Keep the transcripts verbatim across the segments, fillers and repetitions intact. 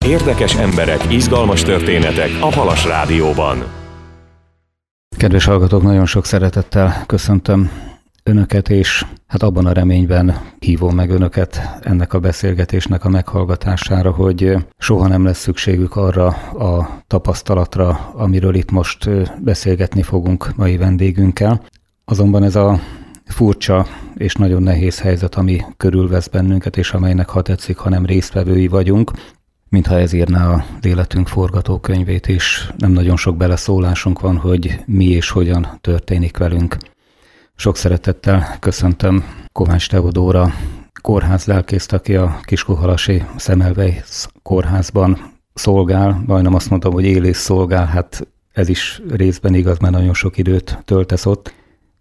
Érdekes emberek, izgalmas történetek a Halas Rádióban. Kedves hallgatók, nagyon sok szeretettel köszöntöm Önöket, és hát abban a reményben hívom meg Önöket ennek a beszélgetésnek a meghallgatására, hogy soha nem lesz szükségük arra a tapasztalatra, amiről itt most beszélgetni fogunk mai vendégünkkel. Azonban ez a furcsa és nagyon nehéz helyzet, ami körülvesz bennünket, és amelynek, ha tetszik, ha nem résztvevői vagyunk, mintha ez írná az életünk forgatókönyvét, és nem nagyon sok beleszólásunk van, hogy mi és hogyan történik velünk. Sok szeretettel köszöntöm Kovács Teodóra, kórházlelkészt, aki a Kiskunhalasi Semmelweis kórházban szolgál, majdnem azt mondtam, hogy él és szolgál, hát ez is részben igaz, mert nagyon sok időt töltesz ott,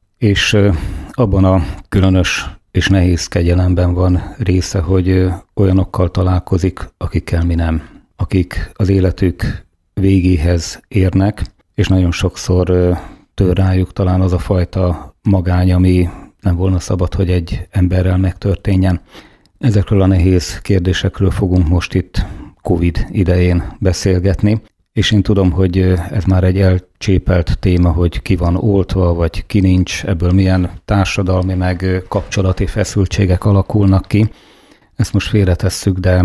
és abban a különös és nehéz kegyelemben van része, hogy olyanokkal találkozik, akikkel mi nem, akik az életük végéhez érnek, és nagyon sokszor tör rájuk talán az a fajta magány, ami nem volna szabad, hogy egy emberrel megtörténjen. Ezekről a nehéz kérdésekről fogunk most itt Covid idején beszélgetni, és én tudom, hogy ez már egy elcsépelt téma, hogy ki van oltva, vagy ki nincs, ebből milyen társadalmi meg kapcsolati feszültségek alakulnak ki. Ezt most félretesszük, de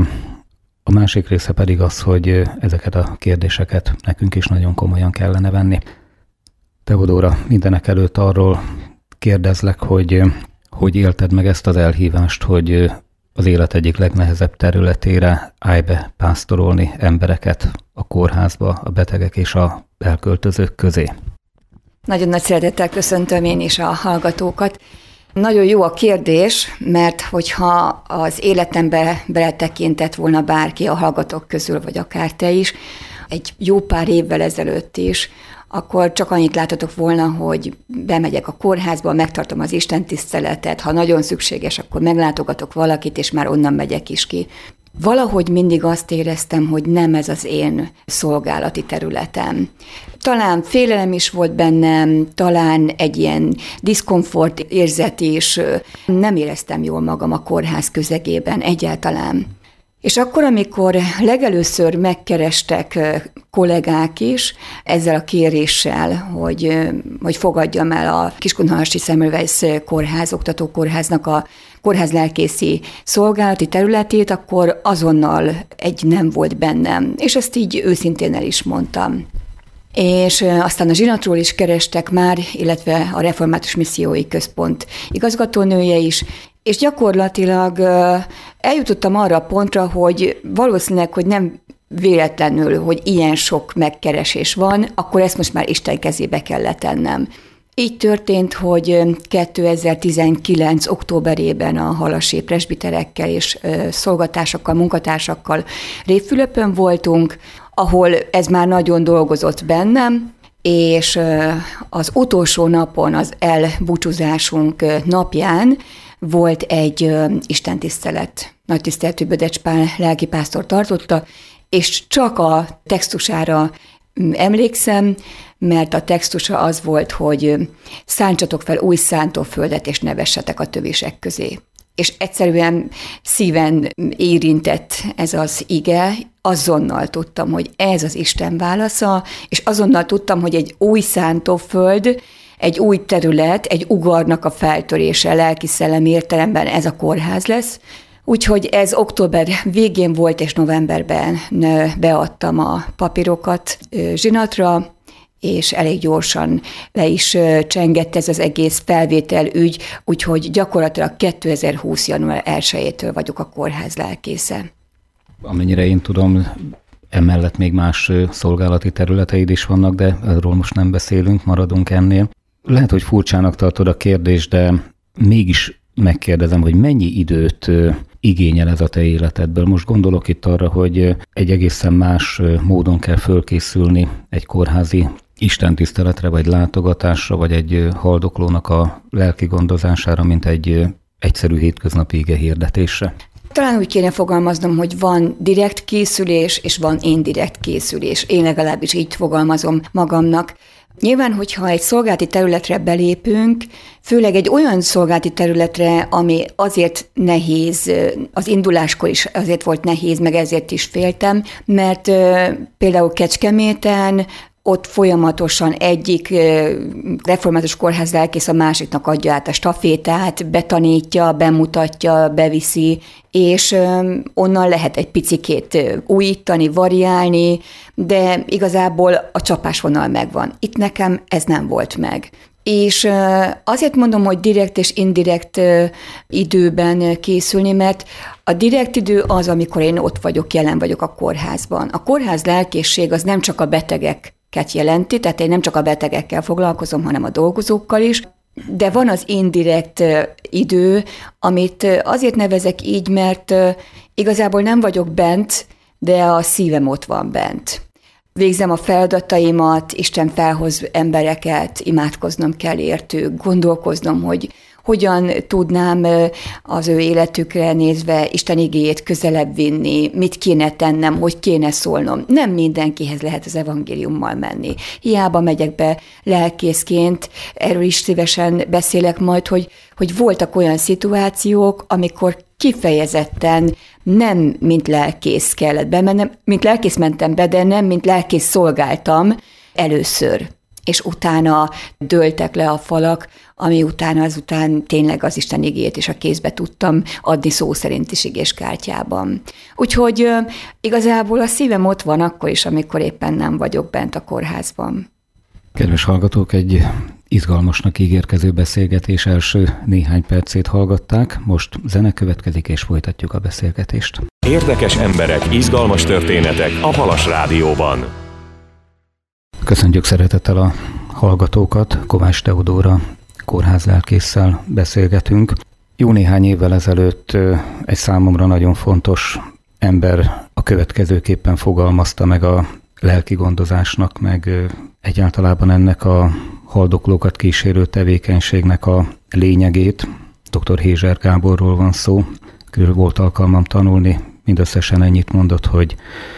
a másik része pedig az, hogy ezeket a kérdéseket nekünk is nagyon komolyan kellene venni. Teodóra, mindenek előtt arról kérdezlek, hogy hogy élted meg ezt az elhívást, hogy az élet egyik legnehezebb területére állj be pásztorolni embereket a kórházba, a betegek és a elköltözők közé. Nagyon nagy szeretettel köszöntöm én is a hallgatókat. Nagyon jó a kérdés, mert hogyha az életembe beletekintett volna bárki a hallgatók közül, vagy akár te is, egy jó pár évvel ezelőtt is, akkor csak annyit láthatok volna, hogy bemegyek a kórházba, megtartom az istentiszteletet, ha nagyon szükséges, akkor meglátogatok valakit, és már onnan megyek is ki. Valahogy mindig azt éreztem, hogy nem ez az én szolgálati területem. Talán félelem is volt bennem, talán egy ilyen diszkomfort érzet is. Nem éreztem jól magam a kórház közegében egyáltalán. És akkor, amikor legelőször megkerestek kollégák is ezzel a kéréssel, hogy, hogy fogadjam el a Kiskunhalasi Semmelweis kórház, oktatókórháznak a kórházlelkészi szolgálati területét, akkor azonnal egy nem volt bennem, és ezt így őszintén el is mondtam. És aztán a zsinatról is kerestek már, illetve a Református Missziói Központ igazgatónője is, és gyakorlatilag eljutottam arra a pontra, hogy valószínűleg, hogy nem véletlenül, hogy ilyen sok megkeresés van, akkor ezt most már Isten kezébe kellett tennem. Így történt, hogy kétezer-tizenkilenc októberében a halasi presbiterekkel és szolgatásokkal, munkatársakkal Révfülöpön voltunk, ahol ez már nagyon dolgozott bennem, és az utolsó napon, az elbúcsúzásunk napján volt egy istentisztelet. Nagy tiszteletű Bödecs Pál lelkipásztor tartotta, és csak a textusára emlékszem, mert a textusa az volt, hogy szántsatok fel új szántóföldet, és ne vessetek a tövisek közé. És egyszerűen szíven érintett ez az ige, azonnal tudtam, hogy ez az Isten válasza, és azonnal tudtam, hogy egy új szántóföld, egy új terület, egy ugarnak a feltörése lelki-szellemi értelemben ez a kórház lesz. Úgyhogy ez október végén volt, és novemberben beadtam a papírokat zsinatra, és elég gyorsan le is csengett ez az egész felvétel ügy, úgyhogy gyakorlatilag kétezer-húsz. január elsejétől vagyok a kórház lelkésze. Amennyire én tudom, emellett még más szolgálati területeid is vannak, de erről most nem beszélünk, maradunk ennél. Lehet, hogy furcsának tartod a kérdést, de mégis megkérdezem, hogy mennyi időt igényel ez a te életedből. Most gondolok itt arra, hogy egy egészen más módon kell fölkészülni egy kórházi istentiszteletre, vagy látogatásra, vagy egy haldoklónak a lelki gondozására, mint egy egyszerű hétköznapi ige hirdetésre. Talán úgy kéne fogalmaznom, hogy van direkt készülés, és van indirekt készülés. Én legalábbis így fogalmazom magamnak. Nyilván, hogyha egy szolgálati területre belépünk, főleg egy olyan szolgálati területre, ami azért nehéz, az induláskor is azért volt nehéz, meg ezért is féltem, mert például Kecskeméten ott folyamatosan egyik református kórház lelkész a másiknak adja át a stafétát, betanítja, bemutatja, beviszi, és onnan lehet egy picikét újítani, variálni, de igazából a csapásvonal megvan. Itt nekem ez nem volt meg. És azért mondom, hogy direkt és indirekt időben készülni, mert a direkt idő az, amikor én ott vagyok, jelen vagyok a kórházban. A kórház lelkészség az nem csak a betegek jelenti, tehát én nem csak a betegekkel foglalkozom, hanem a dolgozókkal is, de van az indirekt idő, amit azért nevezek így, mert igazából nem vagyok bent, de a szívem ott van bent. Végzem a feladataimat, Isten felhoz embereket, imádkoznom kell értük, gondolkoznom, hogy hogyan tudnám az ő életükre nézve Isten igéjét közelebb vinni, mit kéne tennem, hogy kéne szólnom. Nem mindenkihez lehet az evangéliummal menni. Hiába megyek be lelkészként, erről is szívesen beszélek majd, hogy, hogy voltak olyan szituációk, amikor kifejezetten nem mint lelkész kellett bemennem, mint lelkész mentem be, de nem mint lelkész szolgáltam először. És utána dőltek le a falak, ami utána azután tényleg az Isten igéjét is a kézbe tudtam adni szó szerint is igéskártyában. Úgyhogy igazából a szívem ott van akkor is, amikor éppen nem vagyok bent a kórházban. Kedves hallgatók, egy izgalmasnak ígérkező beszélgetés első néhány percét hallgatták, most zene következik, és folytatjuk a beszélgetést. Érdekes emberek, izgalmas történetek a Halas Rádióban. Köszöntjük szeretettel a hallgatókat, Kovács Teodóra kórházlelkésszel beszélgetünk. Jó néhány évvel ezelőtt egy számomra nagyon fontos ember a következőképpen fogalmazta meg a lelki gondozásnak, meg egyáltalában ennek a haldoklókat kísérő tevékenységnek a lényegét. dr. Hézser Gáborról van szó, akiről volt alkalmam tanulni, mindösszesen ennyit mondott, hogy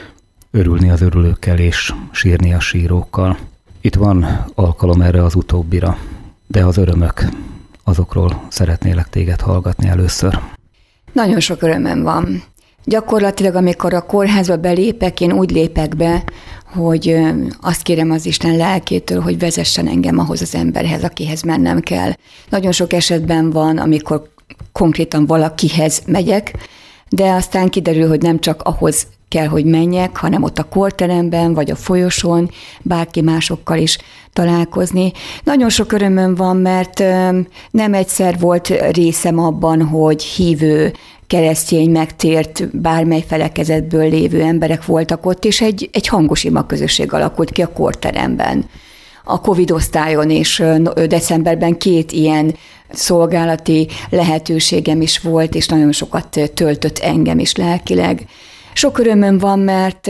örülni az örülőkkel és sírni a sírókkal. Itt van alkalom erre az utóbbira, de az örömök, azokról szeretnélek téged hallgatni először. Nagyon sok örömem van. Gyakorlatilag, amikor a kórházba belépek, én úgy lépek be, hogy azt kérem az Isten lelkétől, hogy vezessen engem ahhoz az emberhez, akihez mennem kell. Nagyon sok esetben van, amikor konkrétan valakihez megyek, de aztán kiderül, hogy nem csak ahhoz kell, hogy menjek, hanem ott a kórteremben, vagy a folyosón, bárki másokkal is találkozni. Nagyon sok örömöm van, mert nem egyszer volt részem abban, hogy hívő, keresztény, megtért, bármely felekezetből lévő emberek voltak ott, és egy, egy hangos ima közösség alakult ki a kórteremben. A Covid osztályon és decemberben két ilyen szolgálati lehetőségem is volt, és nagyon sokat töltött engem is lelkileg. Sok örömöm van, mert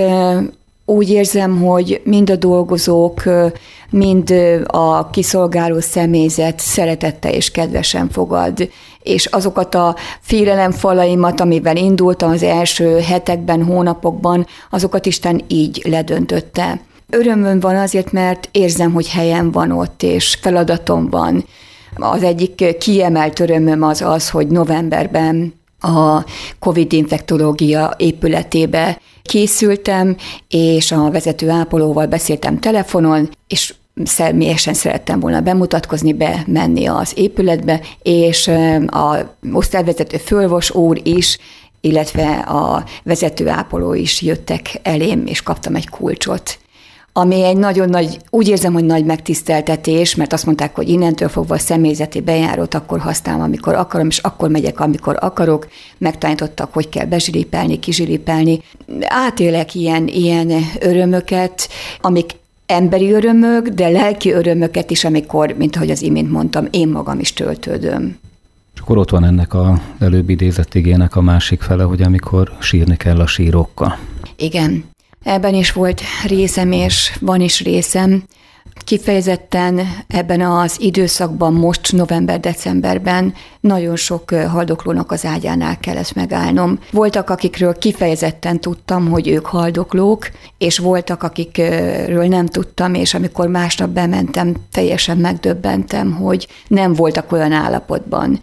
úgy érzem, hogy mind a dolgozók, mind a kiszolgáló személyzet szeretettel és kedvesen fogad, és azokat a félelemfalaimat, amivel indultam az első hetekben, hónapokban, azokat Isten így ledöntötte. Örömöm van azért, mert érzem, hogy helyem van ott, és feladatom van. Az egyik kiemelt örömöm az az, hogy novemberben a Covid infektológia épületébe készültem, és a vezető ápolóval beszéltem telefonon, és személyesen szerettem volna bemutatkozni, bemenni az épületbe, és a osztályvezető főorvos úr is, illetve a vezető ápoló is jöttek elém, és kaptam egy kulcsot. Ami egy nagyon nagy, úgy érzem, hogy nagy megtiszteltetés, mert azt mondták, hogy innentől fogva a személyzeti bejárót akkor használom, amikor akarom, és akkor megyek, amikor akarok. Megtanítottak, hogy kell bezsilipelni, kizsilipelni. Átélek ilyen, ilyen örömöket, amik emberi örömök, de lelki örömöket is, amikor, mint ahogy az imént mondtam, én magam is töltődöm. És akkor ott van ennek az előbb idézett igének a másik fele, hogy amikor sírni kell a sírókkal. Igen. Ebben is volt részem, és van is részem. Kifejezetten ebben az időszakban, most november-decemberben nagyon sok haldoklónak az ágyánál kellett megállnom. Voltak, akikről kifejezetten tudtam, hogy ők haldoklók, és voltak, akikről nem tudtam, és amikor másnap bementem, teljesen megdöbbentem, hogy nem voltak olyan állapotban,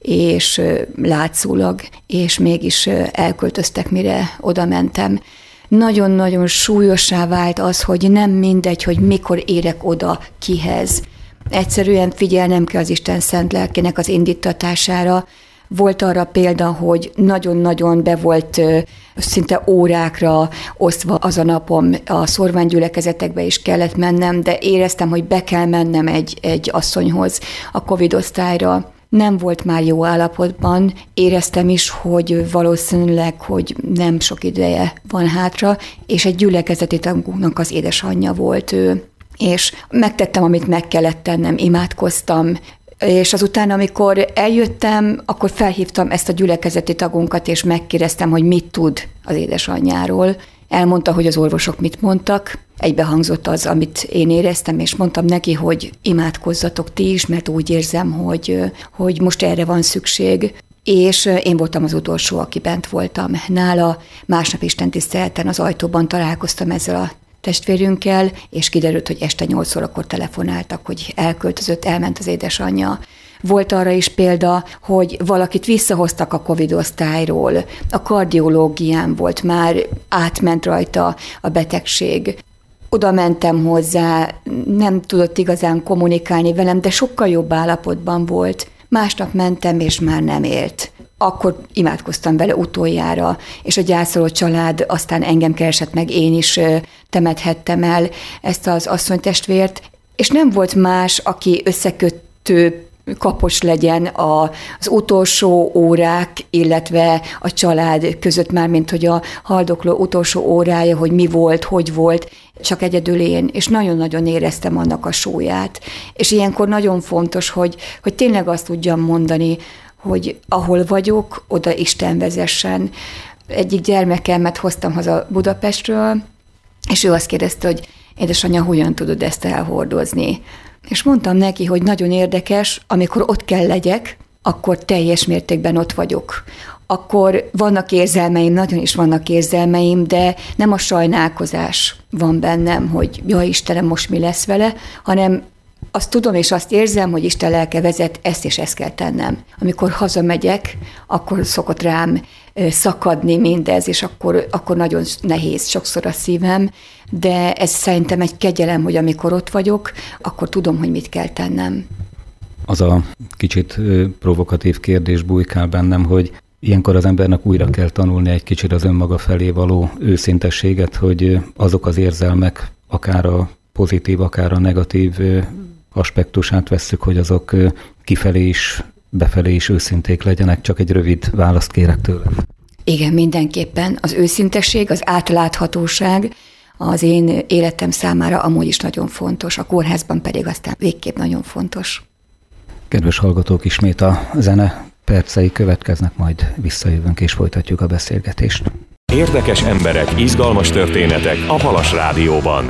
és látszólag, és mégis elköltöztek, mire oda mentem. Nagyon-nagyon súlyossá vált az, hogy nem mindegy, hogy mikor érek oda kihez. Egyszerűen figyelnem kell az Isten szent lelkének az indítatására. Volt arra példa, hogy nagyon-nagyon be volt szinte órákra osztva az a napom, a szorványgyülekezetekbe is kellett mennem, de éreztem, hogy be kell mennem egy, egy asszonyhoz a Covid osztályra. Nem volt már jó állapotban, éreztem is, hogy valószínűleg, hogy nem sok ideje van hátra, és egy gyülekezeti tagunknak az édesanyja volt ő. És megtettem, amit meg kellett tennem, imádkoztam, és azután, amikor eljöttem, akkor felhívtam ezt a gyülekezeti tagunkat, és megkérdeztem, hogy mit tud az édesanyjáról. Elmondta, hogy az orvosok mit mondtak, egybehangzott az, amit én éreztem, és mondtam neki, hogy imádkozzatok ti is, mert úgy érzem, hogy, hogy most erre van szükség. És én voltam az utolsó, aki bent voltam nála. Másnap istentiszteleten az ajtóban találkoztam ezzel a testvérünkkel, és kiderült, hogy este nyolc órakor telefonáltak, hogy elköltözött, elment az édesanyja. Volt arra is példa, hogy valakit visszahoztak a Covid osztályról, a kardiológián volt már, átment rajta a betegség. Oda mentem hozzá, nem tudott igazán kommunikálni velem, de sokkal jobb állapotban volt. Másnap mentem, és már nem élt. Akkor imádkoztam vele utoljára, és a gyászoló család aztán engem keresett meg, én is temethettem el ezt az asszonytestvért, és nem volt más, aki összekötő kapos legyen az utolsó órák, illetve a család között, már mint hogy a haldokló utolsó órája, hogy mi volt, hogy volt, csak egyedül én, és nagyon-nagyon éreztem annak a súlyát. És ilyenkor nagyon fontos, hogy, hogy tényleg azt tudjam mondani, hogy ahol vagyok, oda Isten vezessen. Egyik gyermekemet hoztam haza Budapestről, és ő azt kérdezte, hogy édesanyja, hogyan tudod ezt elhordozni? És mondtam neki, hogy nagyon érdekes, amikor ott kell legyek, akkor teljes mértékben ott vagyok. Akkor vannak érzelmeim, nagyon is vannak érzelmeim, de nem a sajnálkozás van bennem, hogy jaj Istenem, most mi lesz vele, hanem azt tudom és azt érzem, hogy Isten lelke vezet, ezt és ezt kell tennem. Amikor hazamegyek, akkor szokott rám szakadni mindez, és akkor, akkor nagyon nehéz sokszor a szívem, de ez szerintem egy kegyelem, hogy amikor ott vagyok, akkor tudom, hogy mit kell tennem. Az a kicsit provokatív kérdés bujkál bennem, hogy ilyenkor az embernek újra kell tanulni egy kicsit az önmaga felé való őszintességet, hogy azok az érzelmek, akár a pozitív, akár a negatív aspektusát vesszük, hogy azok kifelé is, befelé is őszinték legyenek. Csak egy rövid választ kérek tőle. Igen, mindenképpen. Az őszintesség, az átláthatóság az én életem számára amúgy is nagyon fontos, a kórházban pedig aztán végképp nagyon fontos. Kedves hallgatók, ismét a zene percei következnek, majd visszajövünk és folytatjuk a beszélgetést. Érdekes emberek, izgalmas történetek a Halas Rádióban.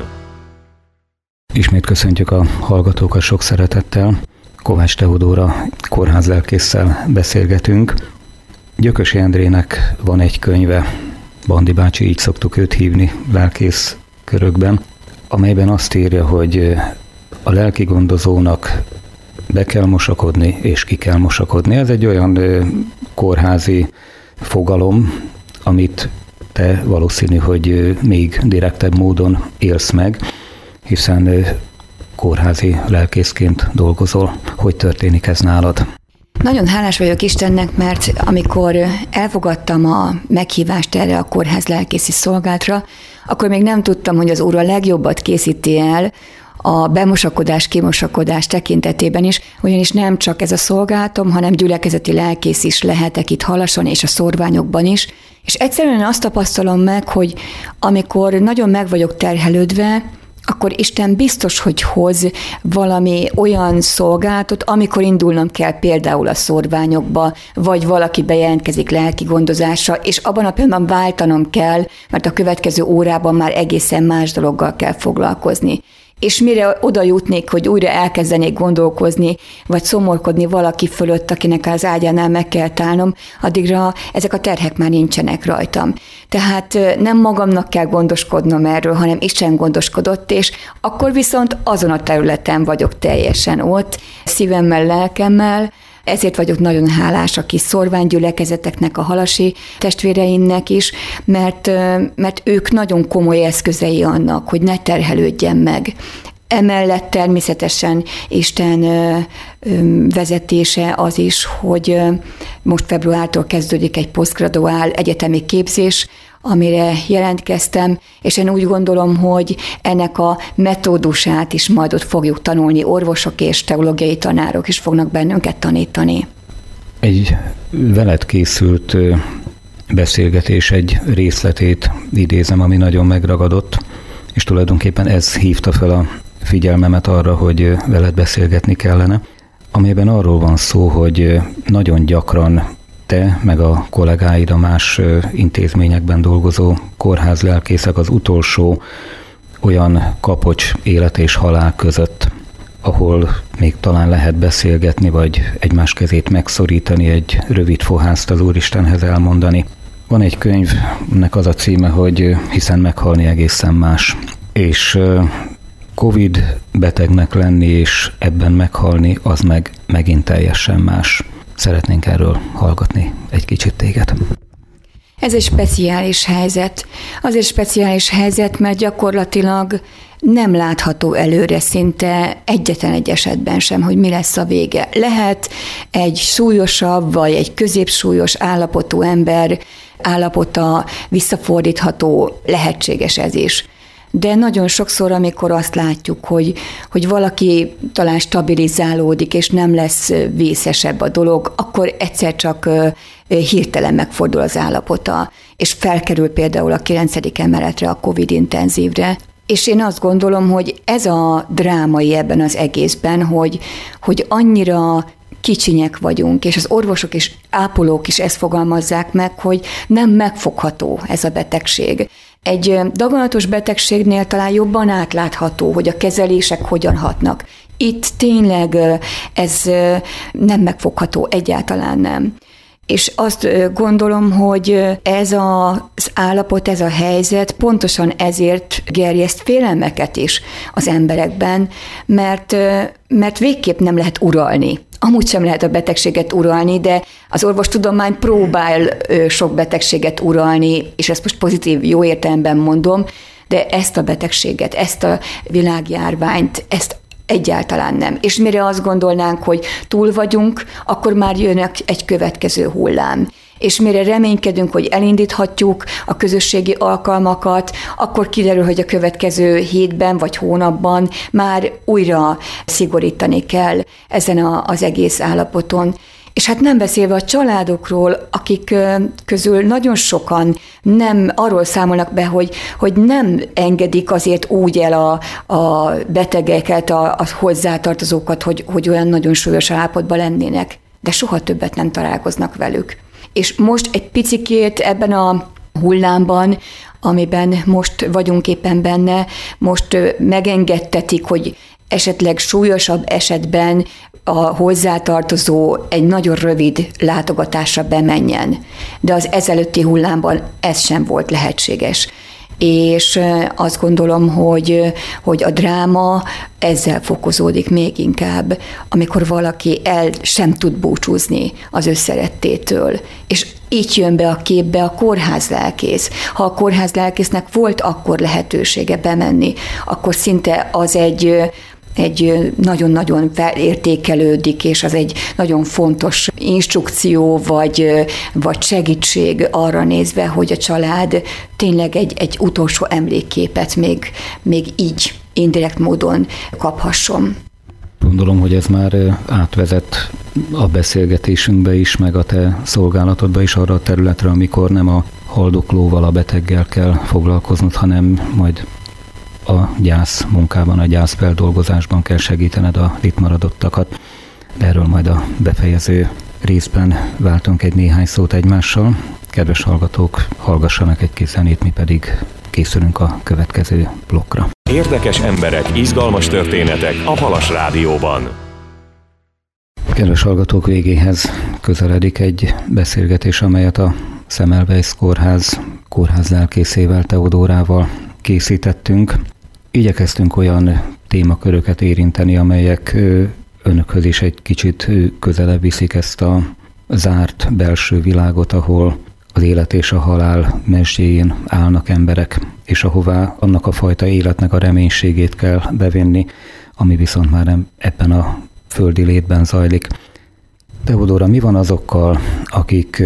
Ismét köszöntjük a hallgatókat sok szeretettel. Kovács Teodóra kórházlelkésszel beszélgetünk. Gyökösi Endrének van egy könyve, Bandi bácsi, így szoktuk őt hívni lelkész körökben, amelyben azt írja, hogy a lelki gondozónak be kell mosakodni, és ki kell mosakodni. Ez egy olyan kórházi fogalom, amit te valószínű, hogy még direktebb módon élsz meg, hiszen kórházi lelkészként dolgozol. Hogy történik ez nálad? Nagyon hálás vagyok Istennek, mert amikor elfogadtam a meghívást erre a kórház lelkészi szolgálatra, akkor még nem tudtam, hogy az Úr a legjobbat készíti el a bemosakodás, kimosakodás tekintetében is, ugyanis nem csak ez a szolgálatom, hanem gyülekezeti lelkész is lehetek itt Halason és a szorványokban is, és egyszerűen azt tapasztalom meg, hogy amikor nagyon meg vagyok terhelődve, akkor Isten biztos, hogy hoz valami olyan szolgálatot, amikor indulnom kell például a szorványokba, vagy valaki bejelentkezik lelki gondozásra, és abban a pillanatban váltanom kell, mert a következő órában már egészen más dologgal kell foglalkozni. és mire oda jutnék, hogy újra elkezdenék gondolkozni, vagy szomorkodni valaki fölött, akinek az ágyánál meg kell állnom, addigra ezek a terhek már nincsenek rajtam. Tehát nem magamnak kell gondoskodnom erről, hanem Isten gondoskodott, és akkor viszont azon a területen vagyok teljesen ott, szívemmel, lelkemmel. Ezért vagyok nagyon hálás a kis szorványgyülekezeteknek, a halasi testvéreimnek is, mert, mert ők nagyon komoly eszközei annak, hogy ne terhelődjen meg. Emellett természetesen Isten vezetése az is, hogy most februártól kezdődik egy posztgraduál egyetemi képzés, amire jelentkeztem, és én úgy gondolom, hogy ennek a metódusát is majd ott fogjuk tanulni, orvosok és teológiai tanárok is fognak bennünket tanítani. Egy veled készült beszélgetés egy részletét idézem, ami nagyon megragadott, és tulajdonképpen ez hívta fel a figyelmemet arra, hogy veled beszélgetni kellene, amelyben arról van szó, hogy nagyon gyakran te, meg a kollégáid, a más intézményekben dolgozó kórházlelkészek az utolsó olyan kapocs élet és halál között, ahol még talán lehet beszélgetni, vagy egymás kezét megszorítani, egy rövid fohászt az Úristenhez elmondani. Van egy könyvnek az a címe, hogy Hiszen meghalni egészen más. És Covid betegnek lenni és ebben meghalni, az meg megint teljesen más. Szeretnénk erről hallgatni egy kicsit téged. Ez egy speciális helyzet. Azért speciális helyzet, mert gyakorlatilag nem látható előre szinte egyetlen egy esetben sem, hogy mi lesz a vége. Lehet egy súlyosabb vagy egy középsúlyos állapotú ember állapota visszafordítható, lehetséges ez is. De nagyon sokszor, amikor azt látjuk, hogy, hogy valaki talán stabilizálódik, és nem lesz vészesebb a dolog, akkor egyszer csak hirtelen megfordul az állapota, és felkerül például a kilencedik emeletre, a Covid intenzívre. És én azt gondolom, hogy ez a drámai ebben az egészben, hogy, hogy annyira kicsinyek vagyunk, és az orvosok és ápolók is ezt fogalmazzák meg, hogy nem megfogható ez a betegség. Egy daganatos betegségnél talán jobban átlátható, hogy a kezelések hogyan hatnak. Itt tényleg ez nem megfogható, egyáltalán nem. És azt gondolom, hogy ez az állapot, ez a helyzet pontosan ezért gerjeszt félelmeket is az emberekben, mert, mert végképp nem lehet uralni. Amúgy sem lehet a betegséget uralni, de az orvostudomány próbál sok betegséget uralni, és ezt most pozitív, jó értelemben mondom, de ezt a betegséget, ezt a világjárványt, ezt egyáltalán nem. És mire azt gondolnánk, hogy túl vagyunk, akkor már jön egy következő hullám. És mire reménykedünk, hogy elindíthatjuk a közösségi alkalmakat, akkor kiderül, hogy a következő hétben vagy hónapban már újra szigorítani kell ezen a, az egész állapoton. És hát nem beszélve a családokról, akik közül nagyon sokan nem arról számolnak be, hogy, hogy nem engedik azért úgy el a, a betegeket, a, a hozzátartozókat, hogy, hogy olyan nagyon súlyos állapotban lennének, de soha többet nem találkoznak velük. És most egy picikét ebben a hullámban, amiben most vagyunk éppen benne, most megengedtetik, hogy esetleg súlyosabb esetben a hozzátartozó egy nagyon rövid látogatásra bemenjen. De az ezelőtti hullámban ez sem volt lehetséges. És azt gondolom, hogy, hogy a dráma ezzel fokozódik még inkább, amikor valaki el sem tud búcsúzni az összerettétől. És így jön be a képbe a kórházlelkész. Ha a kórházlelkésznek volt akkor lehetősége bemenni, akkor szinte az egy egy nagyon-nagyon felértékelődik, és az egy nagyon fontos instrukció, vagy, vagy segítség arra nézve, hogy a család tényleg egy, egy utolsó emlékképet még, még így indirekt módon kaphasson. Gondolom, hogy ez már átvezet a beszélgetésünkbe is, meg a te szolgálatodba is arra a területre, amikor nem a haldoklóval, a beteggel kell foglalkoznod, hanem majd a gyász munkában, a gyászfeldolgozásban kell segítened a itt maradottakat. De erről majd a befejező részben váltunk egy néhány szót egymással. Kedves hallgatók, hallgassanak egy kis zenét, mi pedig készülünk a következő blokkra. Érdekes emberek, izgalmas történetek a Palas Rádióban. Kedves hallgatók, végéhez közeledik egy beszélgetés, amelyet a Semmelweis Kórház kórházlelkészével, Teodórával készítettünk. Igyekeztünk olyan témaköröket érinteni, amelyek önökhöz is egy kicsit közelebb viszik ezt a zárt belső világot, ahol az élet és a halál mesdjéjén állnak emberek, és ahová annak a fajta életnek a reménységét kell bevinni, ami viszont már nem ebben a földi létben zajlik. Teodóra, mi van azokkal, akik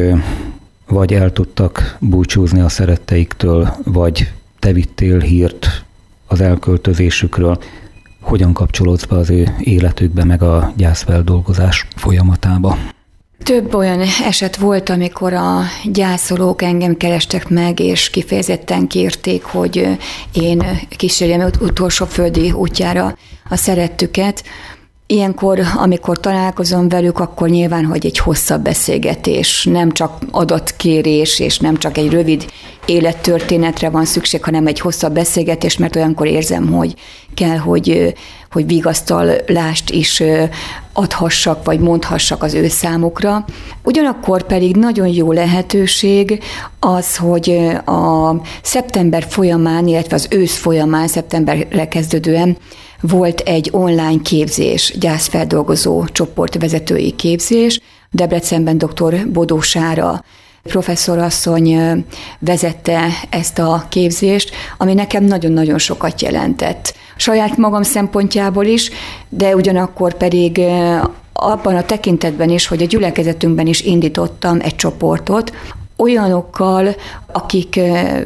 vagy el tudtak búcsúzni a szeretteiktől, vagy te vittél hírt az elköltözésükről? Hogyan kapcsolódsz be az ő életükbe, meg a gyászfeldolgozás folyamatába? Több olyan eset volt, amikor a gyászolók engem kerestek meg, és kifejezetten kérték, hogy én kísérjem utolsó földi útjára a szerettüket. Ilyenkor, amikor találkozom velük, akkor nyilván, hogy egy hosszabb beszélgetés, nem csak adatkérés, és nem csak egy rövid élettörténetre van szükség, hanem egy hosszabb beszélgetés, mert olyankor érzem, hogy kell, hogy, hogy vigasztalást is adhassak, vagy mondhassak az ő számukra. Ugyanakkor pedig nagyon jó lehetőség az, hogy a szeptember folyamán, illetve az ősz folyamán, szeptemberre kezdődően volt egy online képzés, gyászfeldolgozó csoportvezetői képzés. Debrecenben dr. Bodó Sára professzorasszony vezette ezt a képzést, ami nekem nagyon-nagyon sokat jelentett. Saját magam szempontjából is, de ugyanakkor pedig abban a tekintetben is, hogy a gyülekezetünkben is indítottam egy csoportot, olyanokkal, akik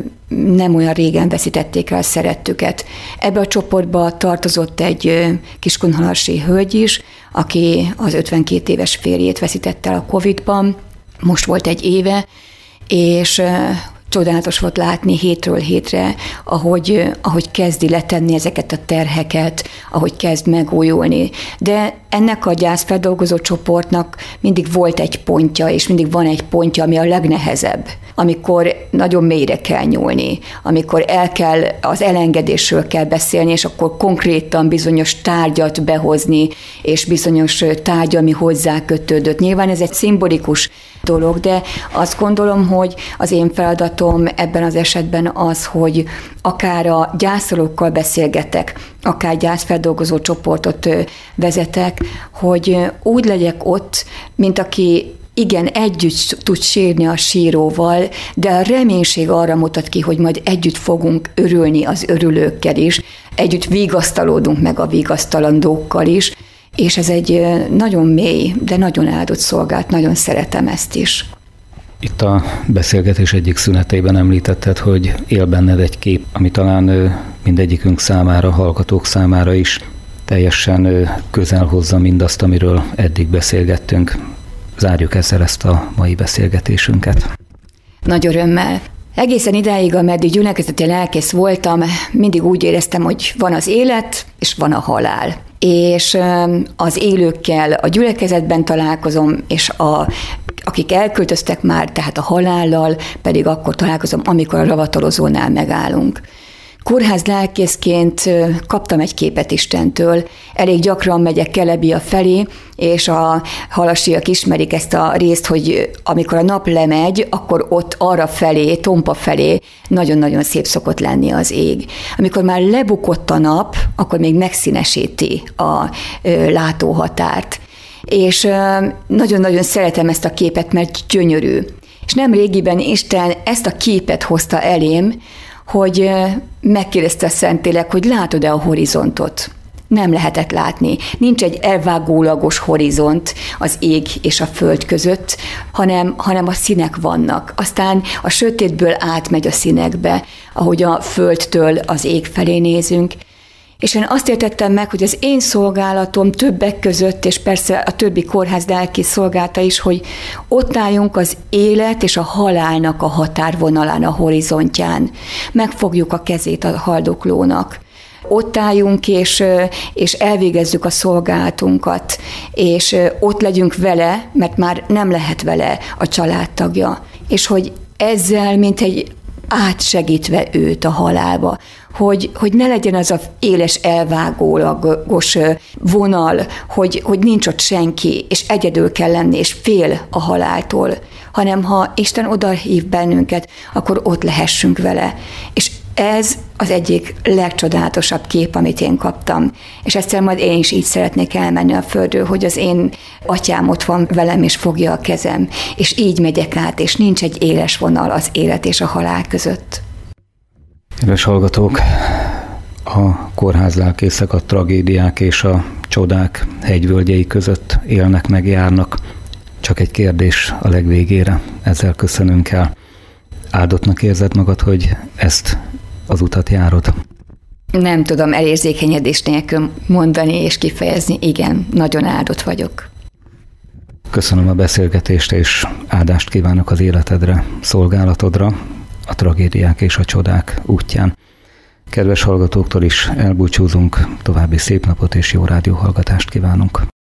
nem olyan régen veszítették el szerettüket. Ebbe a csoportba tartozott egy kiskunhalasi hölgy is, aki az ötvenkét éves férjét veszítette el a Covidban, most volt egy éve, és csodálatos volt látni hétről hétre, ahogy, ahogy kezdi letenni ezeket a terheket, ahogy kezd megújulni. De ennek a gyászfeldolgozó csoportnak mindig volt egy pontja, és mindig van egy pontja, ami a legnehezebb, amikor nagyon mélyre kell nyúlni, amikor el kell, az elengedésről kell beszélni, és akkor konkrétan bizonyos tárgyat behozni, és bizonyos tárgy, ami hozzá kötődött. Nyilván ez egy szimbolikus dolog, de azt gondolom, hogy az én feladatom ebben az esetben az, hogy akár a gyászolókkal beszélgetek, akár gyászfeldolgozó csoportot vezetek, hogy úgy legyek ott, mint aki igen, együtt tud sírni a síróval, de a reménység arra mutat ki, hogy majd együtt fogunk örülni az örülőkkel is, együtt vigasztalódunk meg a vigasztalandókkal is, és ez egy nagyon mély, de nagyon áldott szolgálat, nagyon szeretem ezt is. Itt a beszélgetés egyik szünetében említetted, hogy él benned egy kép, ami talán mindegyikünk számára, hallgatók számára is teljesen közel hozza mindazt, amiről eddig beszélgettünk. Zárjuk ezzel ezt a mai beszélgetésünket. Nagy örömmel. Egészen idáig, ameddig gyülekezeti lelkész voltam, mindig úgy éreztem, hogy van az élet, és van a halál. És az élőkkel a gyülekezetben találkozom, és a, akik elköltöztek már, tehát a halállal, pedig akkor találkozom, amikor a ravatalozónál megállunk. Kórházlelkészként kaptam egy képet Istentől, elég gyakran megyek Kelebia felé, és a halasiak ismerik ezt a részt, hogy amikor a nap lemegy, akkor ott arra felé, Tompa felé nagyon-nagyon szép szokott lenni az ég. Amikor már lebukott a nap, akkor még megszínesíti a látóhatárt. És nagyon-nagyon szeretem ezt a képet, mert gyönyörű. És nem régiben Isten ezt a képet hozta elém, hogy megkérdezte a Szentlélek, hogy látod-e a horizontot? Nem lehetett látni. Nincs egy elvágólagos horizont az ég és a föld között, hanem, hanem a színek vannak. Aztán a sötétből átmegy a színekbe, ahogy a földtől az ég felé nézünk. És én azt értettem meg, hogy az én szolgálatom többek között, és persze a többi kórház lelki szolgálata is, hogy ott álljunk az élet és a halálnak a határvonalán, a horizontján. Megfogjuk a kezét a haldoklónak. Ott álljunk, és, és elvégezzük a szolgálatunkat, és ott legyünk vele, mert már nem lehet vele a családtagja. És hogy ezzel, mint egy átsegítve őt a halálba, hogy, hogy ne legyen az a éles elvágólagos vonal, hogy, hogy nincs ott senki, és egyedül kell lenni, és fél a haláltól, hanem ha Isten odahív bennünket, akkor ott lehessünk vele. És ez az egyik legcsodálatosabb kép, amit én kaptam. És egyszer majd én is így szeretnék elmenni a földről, hogy az én atyám ott van velem, és fogja a kezem. És így megyek át, és nincs egy éles vonal az élet és a halál között. Kedves hallgatók, a kórházlelkészek a tragédiák és a csodák hegyvölgyei között élnek, megjárnak. Csak egy kérdés a legvégére, ezzel köszönünk el. Áldottnak érzed magad, hogy ezt az utat járod? Nem tudom elérzékenyedés nélkül mondani és kifejezni, igen, nagyon áldott vagyok. Köszönöm a beszélgetést, és áldást kívánok az életedre, szolgálatodra, a tragédiák és a csodák útján. Kedves hallgatóktól is elbúcsúzunk, további szép napot és jó rádióhallgatást kívánunk.